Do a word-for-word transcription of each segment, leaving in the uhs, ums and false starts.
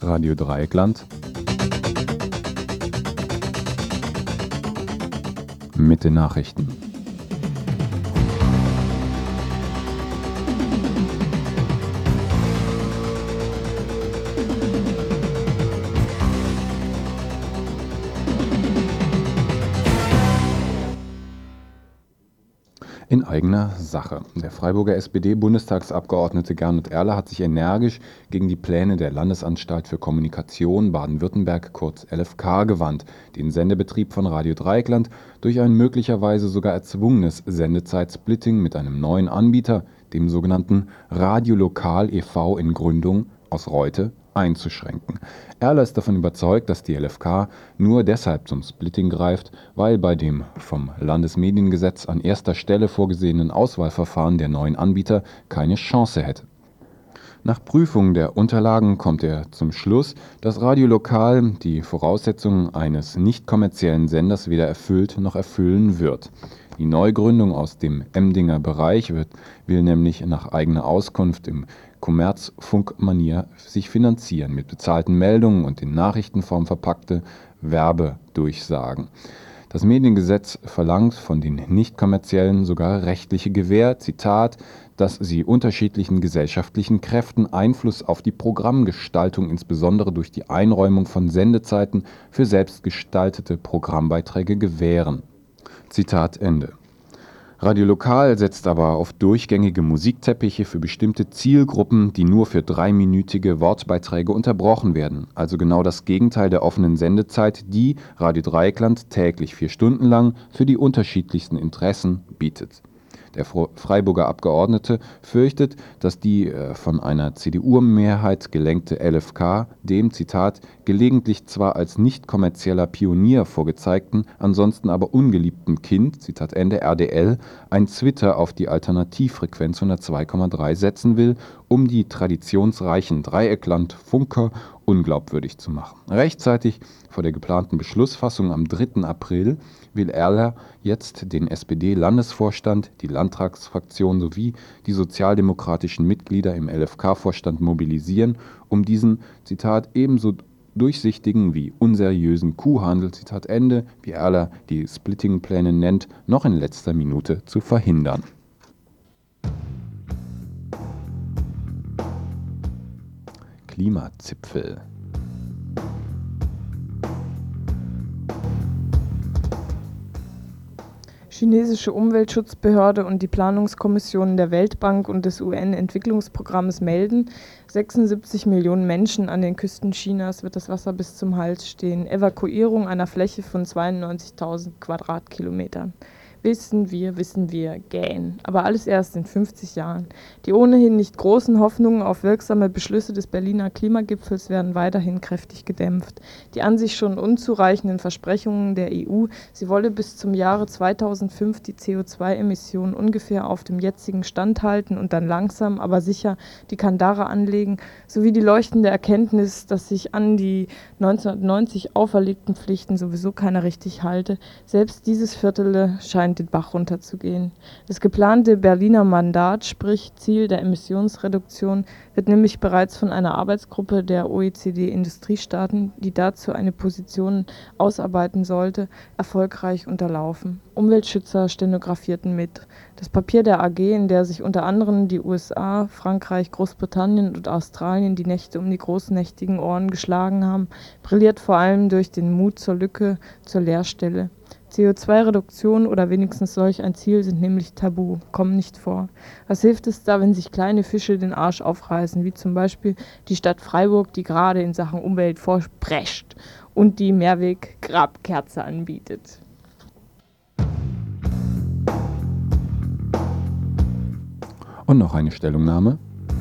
Radio Dreieckland mit den Nachrichten. In eigener Sache. Der Freiburger S P D-Bundestagsabgeordnete Gernot Erler hat sich energisch gegen die Pläne der Landesanstalt für Kommunikation Baden-Württemberg, kurz L F K, gewandt, den Sendebetrieb von Radio Dreieckland durch ein möglicherweise sogar erzwungenes Sendezeit-Splitting mit einem neuen Anbieter, dem sogenannten Radio Lokal e V in Gründung aus Reute, einzuschränken. Erler ist davon überzeugt, dass die L F K nur deshalb zum Splitting greift, weil bei dem vom Landesmediengesetz an erster Stelle vorgesehenen Auswahlverfahren der neuen Anbieter keine Chance hätte. Nach Prüfung der Unterlagen kommt er zum Schluss, dass Radio Lokal die Voraussetzungen eines nicht kommerziellen Senders weder erfüllt noch erfüllen wird. Die Neugründung aus dem Emdinger Bereich wird, will nämlich nach eigener Auskunft im Kommerzfunkmanier sich finanzieren, mit bezahlten Meldungen und in Nachrichtenform verpackte Werbedurchsagen. Das Mediengesetz verlangt von den nicht-kommerziellen sogar rechtliche Gewähr, Zitat, dass sie unterschiedlichen gesellschaftlichen Kräften Einfluss auf die Programmgestaltung, insbesondere durch die Einräumung von Sendezeiten für selbstgestaltete Programmbeiträge gewähren. Zitat Ende. Radio Lokal setzt aber auf durchgängige Musikteppiche für bestimmte Zielgruppen, die nur für dreiminütige Wortbeiträge unterbrochen werden. Also genau das Gegenteil der offenen Sendezeit, die Radio Dreieckland täglich vier Stunden lang für die unterschiedlichsten Interessen bietet. Der Freiburger Abgeordnete fürchtet, dass die äh, von einer C D U-Mehrheit gelenkte L F K dem, Zitat, gelegentlich zwar als nicht kommerzieller Pionier vorgezeigten, ansonsten aber ungeliebten Kind, Zitat Ende, R D L, ein Zwitter auf die Alternativfrequenz hundertzwei Komma drei setzen will, um die traditionsreichen Dreieckland-Funker unglaubwürdig zu machen. Rechtzeitig vor der geplanten Beschlussfassung am dritten April will Erler jetzt den S P D-Landesvorstand, die Landtagsfraktion sowie die sozialdemokratischen Mitglieder im L F K-Vorstand mobilisieren, um diesen, Zitat, ebenso durchsichtigen wie unseriösen Kuhhandel, Zitat Ende, wie Erler die Splitting-Pläne nennt, noch in letzter Minute zu verhindern. Klimazipfel. Chinesische Umweltschutzbehörde und die Planungskommissionen der Weltbank und des U N-Entwicklungsprogramms melden, sechsundsiebzig Millionen Menschen an den Küsten Chinas wird das Wasser bis zum Hals stehen. Evakuierung einer Fläche von zweiundneunzigtausend Quadratkilometern. Wissen wir, wissen wir, gähn. Aber alles erst in fünfzig Jahren. Die ohnehin nicht großen Hoffnungen auf wirksame Beschlüsse des Berliner Klimagipfels werden weiterhin kräftig gedämpft. Die an sich schon unzureichenden Versprechungen der E U, sie wolle bis zum Jahre zweitausendfünf die C O zwei Emissionen ungefähr auf dem jetzigen Stand halten und dann langsam, aber sicher die Kandare anlegen, sowie die leuchtende Erkenntnis, dass sich an die neunzehnhundertneunzig auferlegten Pflichten sowieso keiner richtig halte. Selbst dieses Viertel scheint den Bach runterzugehen. Das geplante Berliner Mandat, sprich Ziel der Emissionsreduktion, wird nämlich bereits von einer Arbeitsgruppe der O E C D-Industriestaaten, die dazu eine Position ausarbeiten sollte, erfolgreich unterlaufen. Umweltschützer stenografierten mit. Das Papier der A G, in der sich unter anderem die U S A, Frankreich, Großbritannien und Australien die Nächte um die großnächtigen Ohren geschlagen haben, brilliert vor allem durch den Mut zur Lücke, zur Leerstelle. C O zwei Reduktion oder wenigstens solch ein Ziel sind nämlich tabu, kommen nicht vor. Was hilft es da, wenn sich kleine Fische den Arsch aufreißen, wie zum Beispiel die Stadt Freiburg, die gerade in Sachen Umwelt vorprescht und die Mehrweg-Grabkerze anbietet? Und noch eine Stellungnahme.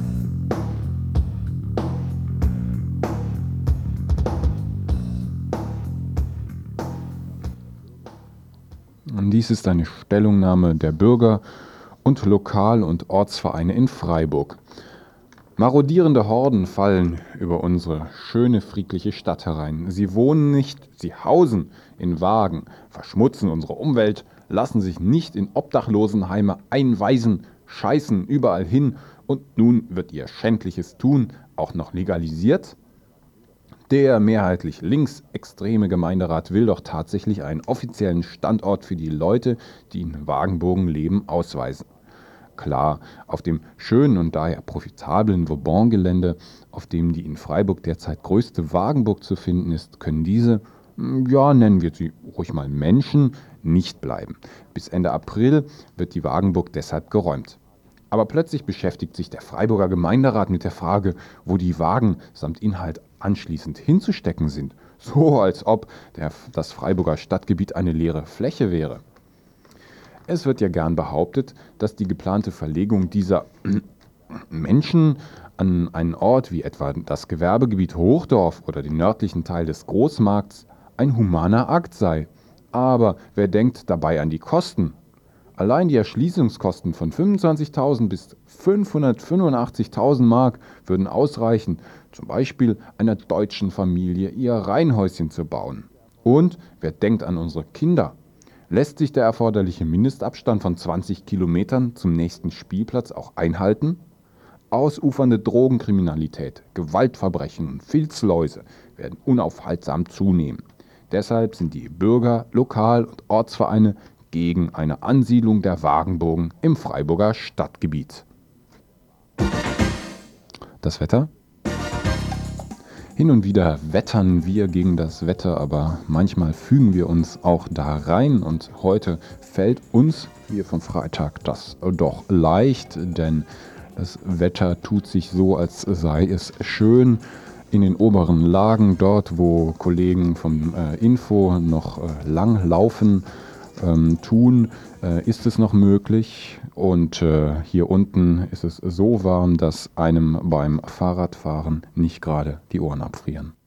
Dies ist eine Stellungnahme der Bürger und Lokal- und Ortsvereine in Freiburg. Marodierende Horden fallen über unsere schöne, friedliche Stadt herein. Sie wohnen nicht, sie hausen in Wagen, verschmutzen unsere Umwelt, lassen sich nicht in Obdachlosenheime einweisen, scheißen überall hin und nun wird ihr schändliches Tun auch noch legalisiert? Der mehrheitlich linksextreme Gemeinderat will doch tatsächlich einen offiziellen Standort für die Leute, die in Wagenburgen leben, ausweisen. Klar, auf dem schönen und daher profitablen Vauban-Gelände, auf dem die in Freiburg derzeit größte Wagenburg zu finden ist, können diese, ja, nennen wir sie ruhig mal Menschen, nicht bleiben. Bis Ende April wird die Wagenburg deshalb geräumt. Aber plötzlich beschäftigt sich der Freiburger Gemeinderat mit der Frage, wo die Wagen samt Inhalt anschließend hinzustecken sind. So als ob der, das Freiburger Stadtgebiet eine leere Fläche wäre. Es wird ja gern behauptet, dass die geplante Verlegung dieser Menschen an einen Ort wie etwa das Gewerbegebiet Hochdorf oder den nördlichen Teil des Großmarkts ein humaner Akt sei. Aber wer denkt dabei an die Kosten? Allein die Erschließungskosten von fünfundzwanzigtausend bis fünfhundertfünfundachtzigtausend Mark würden ausreichen, zum Beispiel einer deutschen Familie ihr Reihenhäuschen zu bauen. Und wer denkt an unsere Kinder? Lässt sich der erforderliche Mindestabstand von zwanzig Kilometern zum nächsten Spielplatz auch einhalten? Ausufernde Drogenkriminalität, Gewaltverbrechen und Filzläuse werden unaufhaltsam zunehmen. Deshalb sind die Bürger, Lokal- und Ortsvereine gegen eine Ansiedlung der Wagenburgen im Freiburger Stadtgebiet. Das Wetter? Hin und wieder wettern wir gegen das Wetter, aber manchmal fügen wir uns auch da rein und heute fällt uns hier vom Freitag das doch leicht, denn das Wetter tut sich so, als sei es schön. In den oberen Lagen, dort wo Kollegen vom äh, Info noch äh, lang laufen, ähm, tun, äh, ist es noch möglich. Und äh, hier unten ist es so warm, dass einem beim Fahrradfahren nicht gerade die Ohren abfrieren.